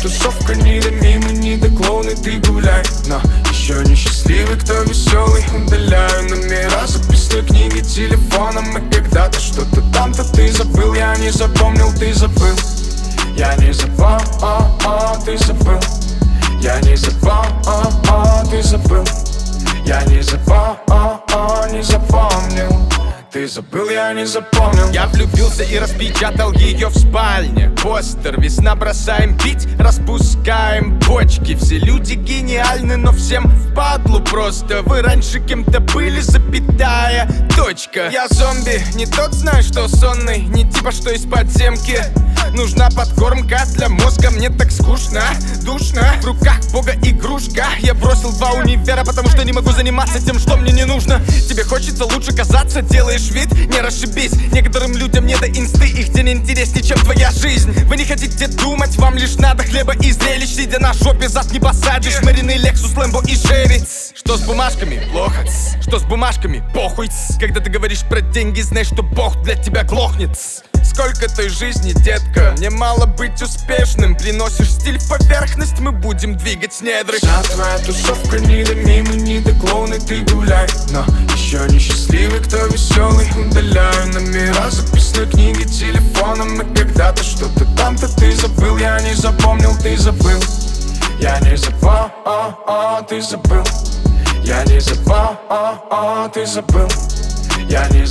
тусовка не до мимо, не до клоуны, ты гуляй. Но еще не счастливый, кто веселый. Удаляю номера записной книги телефоном. И когда-то что-то там-то ты забыл. Я не запомнил, ты забыл. Я не запомнил, ты забыл. Я не запомнил, ты забыл. Я не запомнил. Ты забыл, я не запомнил. Я влюбился и распечатал ее в спальне. Постер, весна, бросаем пить, распускаем почки. Все люди гениальны, но всем впадлу просто. Вы раньше кем-то были, запятая, точка. Я зомби, не тот, знаешь, что сонный, не типа, что из подземки. Нужна подкормка для мозга, мне так скучно, душно. В руках бога игрушка. Я бросил 2 универа, потому что не могу заниматься тем, что мне не нужно. Тебе хочется лучше казаться, делаешь вид, не расшибись. Некоторым людям не до инсты, их день интереснее, чем твоя жизнь. Вы не хотите думать, вам лишь надо хлеба и зрелищ. Сидя на жопе, зад не посадишь. Марины, Лексус, Лэмбо и Шеви. Что с бумажками? Плохо. Что с бумажками? Похуй. Когда ты говоришь про деньги, знай, что Бог для тебя глохнет. Сколько той жизни, детка, мне мало быть успешным. Приносишь стиль в поверхность, мы будем двигать недры. Вся твоя тусовка не до мимо, не до клоуны, ты гуляй. Но еще не счастливый, кто веселый. Удаляю номера записной книги телефоном. И когда-то что-то там-то ты забыл. Я не запомнил, ты забыл. Я не запомнил, ты забыл. Я не запомнил, ты забыл. Я не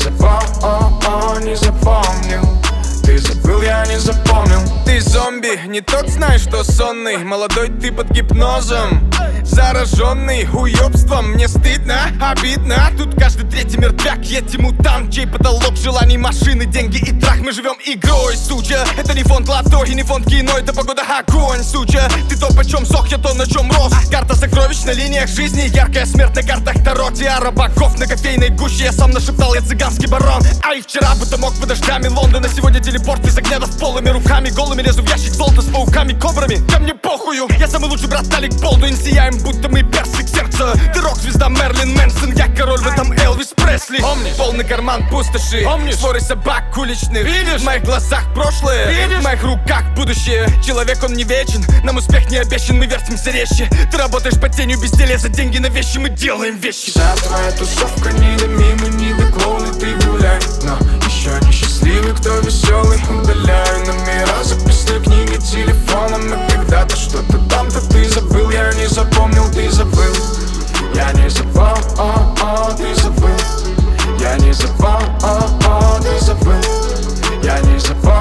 запомнил. Ты забыл, я не запомнил. Ты зомби, не тот, знаешь, что сонный. Молодой ты под гипнозом, зараженный уёбством. Мне стыдно, обидно. Тут каждый третий мертвяк, я мутант, чей потолок желаний, машины, деньги и трах. Мы живем игрой, суча. Это не фонд лото и не фонд кино, это погода огонь, суча. Ты то, почем сох, я то, на чем рос. Карта сокровищ на линиях жизни, яркая смерть на картах Таро. Тиара богов на кофейной гуще, я сам нашептал, я цыганский барон. А и вчера будто мог под дождями Лондона, сегодня телепорт из огня с полыми руками. Голыми лезу в ящик золота с пауками, кобрами. Да мне похую, я самый лучший брат Алек Болдуин. Сияем, будто мы персик сердца. Ты рок-звезда Мерлин Мэнсон, я король в этом Элвис Пресли. Помнишь? Полный карман пустоши. Помнишь? Своры собак уличных. Видишь? В моих глазах прошлое. Видишь? В моих руках будущее. Человек, он не вечен, нам успех не обещан, мы вертимся резче. Ты работаешь под тенью безделия, за деньги на вещи мы делаем вещи. Вся твоя тусовка не до мимо, не до клоуны, ты гуляй. Но еще не счастливый, кто веселый. Удаляю номера записной книги телефоном. И когда-то что-то там-то ты забыл. Я не запомнил, ты забыл. Я не запомнил, ты забыл. Я не запомнил, ты забыл. Я не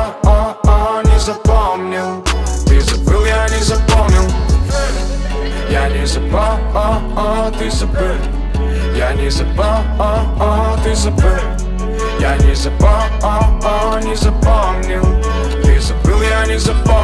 запомнил. Ты забыл, я не запомнил. Я не запомнил, ты забыл. Я не запомнил, ты забыл. Я не запомнил. Ты забыл, я не запомнил.